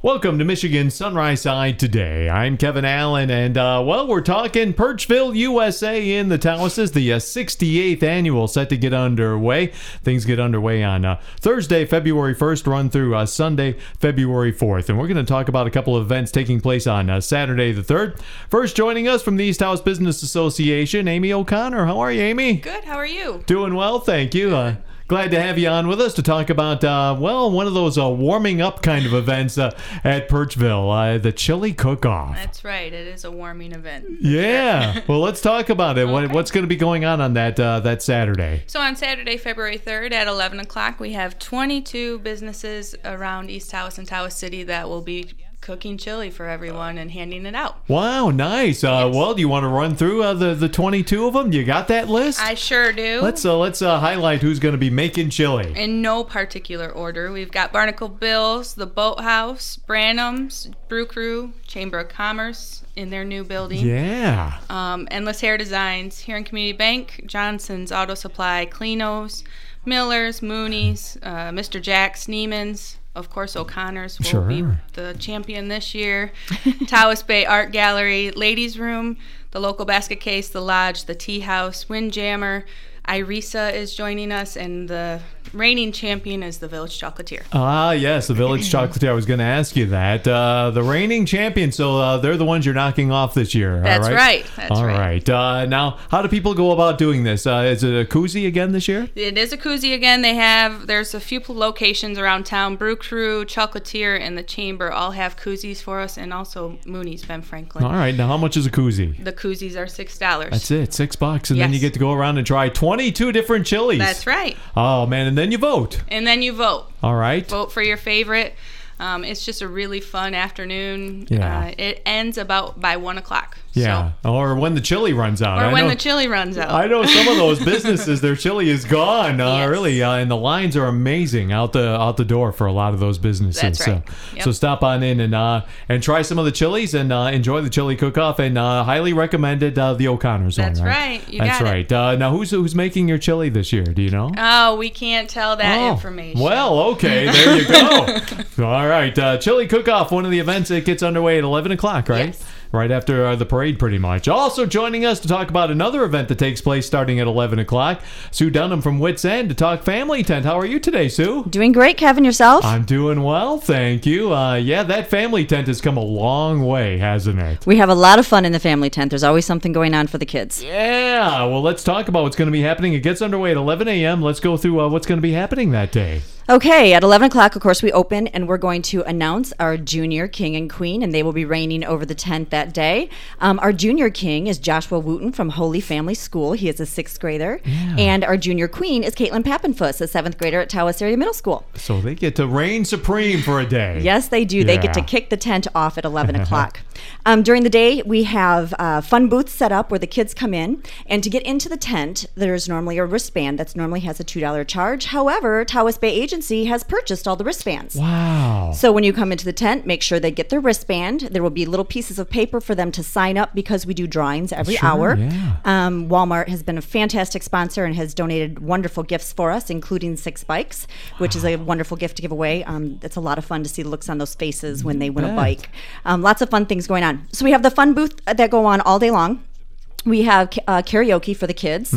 Welcome to Michigan Sunrise Side today. I'm Kevin Allen, and we're talking Perchville, USA in the Taoises, the 68th annual set to get underway. Things get underway on Thursday, February 1st, run through Sunday, February 4th. And we're going to talk about a couple of events taking place on Saturday the 3rd. First, joining us from the East Taos Business Association, Amy O'Connor. How are you, Amy? Good. How are you? Doing well, thank you. Glad to have you on with us to talk about, one of those warming up kind of events at Perchville, the Chili Cook-Off. That's right. It is a warming event. Yeah. Well, let's talk about it. Okay. What's going to be going on that Saturday? So on Saturday, February 3rd at 11 o'clock, we have 22 businesses around East Taos and Taos City that will be cooking chili for everyone and handing it out. Wow, nice. Yes. Well, do you want to run through the 22 of them? You got that list? I sure do. Let's highlight who's going to be making chili. In no particular order, we've got Barnacle Bill's, the Boathouse, Branham's, Brew Crew, Chamber of Commerce in their new building. Yeah. Endless Hair Designs, Huron Community Bank, Johnson's Auto Supply, Klinos, Miller's, Mooney's, Mr. Jack's, Neiman's. Of course, O'Connor's will be the champion this year. Taos Bay Art Gallery, Ladies Room, the local basket case, the Lodge, the Tea House, Windjammer. Irisa is joining us, and the reigning champion is the Village Chocolatier. Ah, yes, the Village Chocolatier. I was going to ask you that. The reigning champion, so they're the ones you're knocking off this year. That's right. All right. Now, how do people go about doing this? Is it a koozie again this year? It is a koozie again. There's a few locations around town. Brew Crew, Chocolatier, and the Chamber all have koozies for us, and also Mooney's, Ben Franklin. All right. Now, how much is a koozie? The koozies are $6. That's it, $6, and then Yes. you get to go around and try 22 different chilies. That's right. Oh, man, and then you vote. And then you vote. All right. Vote for your favorite. It's just a really fun afternoon. Yeah. It ends by 1 o'clock. Yeah, or when the chili runs out. Or when the chili runs out. I know some of those businesses, their chili is gone, Yes. really, and the lines are amazing out the door for a lot of those businesses. That's right. So stop on in and try some of the chilies and enjoy the chili cook-off, and highly recommended the O'Connor's That's one. right. You That's got right. it. Now, who's making your chili this year? Do you know? Oh, we can't tell that information. Well, okay, there you go. All right, Chili Cook-Off, one of the events that gets underway at 11 o'clock, right? Yes. Right after the parade, pretty much. Also joining us to talk about another event that takes place starting at 11 o'clock, Sue Dunham from Wits End to talk Family Tent. How are you today, Sue? Doing great, Kevin. Yourself? I'm doing well, thank you. Yeah, that Family Tent has come a long way, hasn't it? We have a lot of fun in the family tent. There's always something going on for the kids. Yeah, well, let's talk about what's going to be happening. It gets underway at 11 a.m. Let's go through what's going to be happening that day. Okay, at 11 o'clock, of course, we open, and we're going to announce our junior king and queen, and they will be reigning over the tent that day. Our junior king is Joshua Wooten from Holy Family School. He is a 6th grader. Yeah. And our junior queen is Caitlin Pappenfuss, a 7th grader at Taos Area Middle School. So they get to reign supreme for a day. Yes, they do. They get to Yeah. kick the tent off at 11 o'clock. During the day, we have fun booths set up where the kids come in. And to get into the tent, there's normally a wristband that normally has a $2 charge. However, Taos Bay Agency has purchased all the wristbands. Wow. So when you come into the tent, make sure they get their wristband. There will be little pieces of paper for them to sign up because we do drawings every Sure, hour. yeah. Walmart has been a fantastic sponsor and has donated wonderful gifts for us, including 6 bikes, which is a wonderful gift to give away. It's a lot of fun to see the looks on those faces when they win a bet. bike. Lots of fun things going on. So we have the fun booth that go on all day long. We have karaoke for the kids.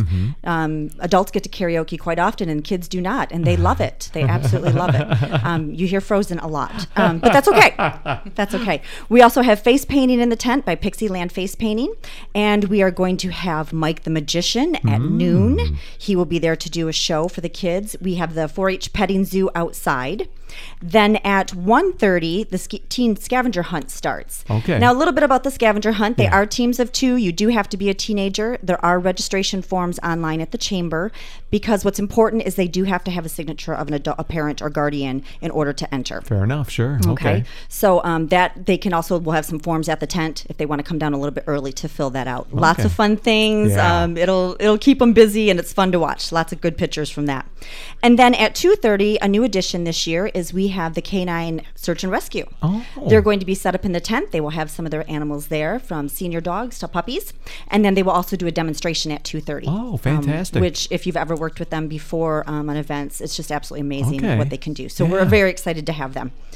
Adults get to karaoke quite often, and kids do not, and they love it. They absolutely love it. You hear Frozen a lot, but that's okay. That's okay. We also have face painting in the tent by Pixie Land Face Painting, and we are going to have Mike the Magician at noon. He will be there to do a show for the kids. We have the 4-H petting zoo outside. Then at 1:30, the teen scavenger hunt starts. Okay. Now, a little bit about the scavenger hunt. They are teams of 2. You do have to be a teenager. There are registration forms online at the chamber because what's important is they do have to have a signature of an adult, a parent or guardian in order to enter. Fair enough, sure. Okay. So that they can also, we'll have some forms at the tent if they want to come down a little bit early to fill that out. Lots Okay. of fun things. Yeah. It'll keep them busy, and it's fun to watch. Lots of good pictures from that. And then at 2:30, a new addition this year is we have the Canine Search and Rescue. Oh. They're going to be set up in the tent. They will have some of their animals there, from senior dogs to puppies, and then they will also do a demonstration at 2:30. Oh, fantastic. Which, if you've ever worked with them before on events, it's just absolutely amazing Okay. what they can do. So Yeah. we're very excited to have them.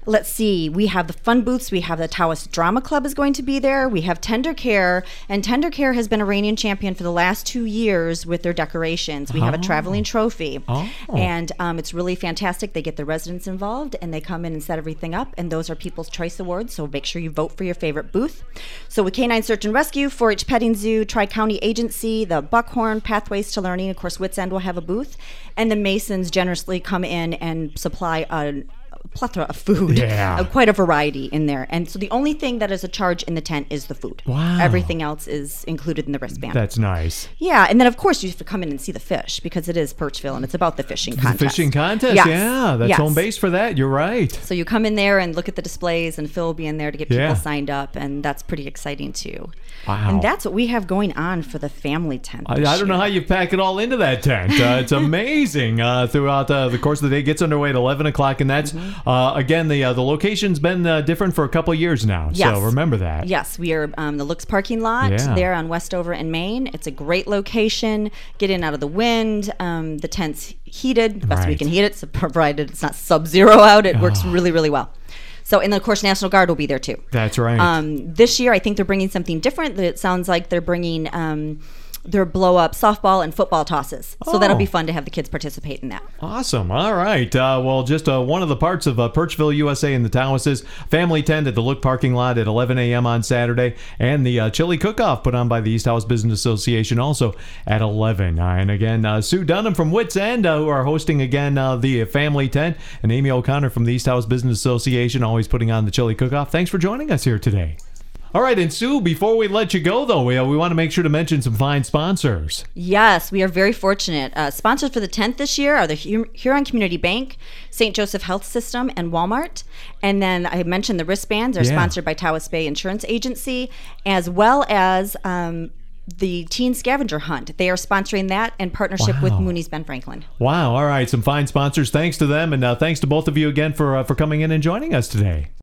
Let's see. We have the fun booths. We have the Taos Drama Club is going to be there. We have Tender Care, and Tender Care has been a reigning champion for the last 2 years with their decorations. We have a traveling trophy, and it's really fantastic. They get the residents involved, and they come in and set everything up, and those are People's Choice Awards, so make sure you vote for your favorite booth. So with Canine Search and Rescue, 4-H Petting Zoo, Tri-County Agency, the Buckhorn, Pathways to Learning, of course, Wits End will have a booth, and the Masons generously come in and supply a plethora of food, quite a variety in there. And so the only thing that is a charge in the tent is the food. Wow. Everything else is included in the wristband. That's nice. Yeah, and then of course you have to come in and see the fish because it is Perchville and it's about the fishing contest. The fishing contest, yes. Yeah, that's home base for that. You're right. So you come in there and look at the displays, and Phil will be in there to get people signed up, and that's pretty exciting too. Wow. And that's what we have going on for the family tent. I don't know how you pack it all into that tent. It's amazing throughout the course of the day. It gets underway at 11 o'clock, and that's, again, the location's been different for a couple of years now. Yes. So remember that. Yes, we are the Looks parking lot there on Westover and Main. It's a great location. Get in out of the wind. The tent's heated the best we can heat it, so provided it's not sub-zero out. It works really, really well. So, and of course, National Guard will be there too. That's right. This year, I think they're bringing something different. It sounds like they're bringing their blow-up softball and football tosses. So that'll be fun to have the kids participate in that. Awesome. All right. Well, just one of the parts of Perchville, USA in the Taoises, family tent at the Look parking lot at 11 a.m. on Saturday, and the chili cook-off put on by the East Taos Business Association also at 11. And again, Sue Dunham from Wits End, who are hosting again the family tent, and Amy O'Connor from the East Taos Business Association, always putting on the chili cook-off. Thanks for joining us here today. All right, and Sue, before we let you go, though, we want to make sure to mention some fine sponsors. Yes, we are very fortunate. Sponsors for the tent this year are the Huron Community Bank, St. Joseph Health System, and Walmart. And then I mentioned the wristbands are sponsored by Taos Bay Insurance Agency, as well as the Teen Scavenger Hunt. They are sponsoring that in partnership with Mooney's Ben Franklin. Wow, all right, some fine sponsors. Thanks to them, and thanks to both of you again for coming in and joining us today.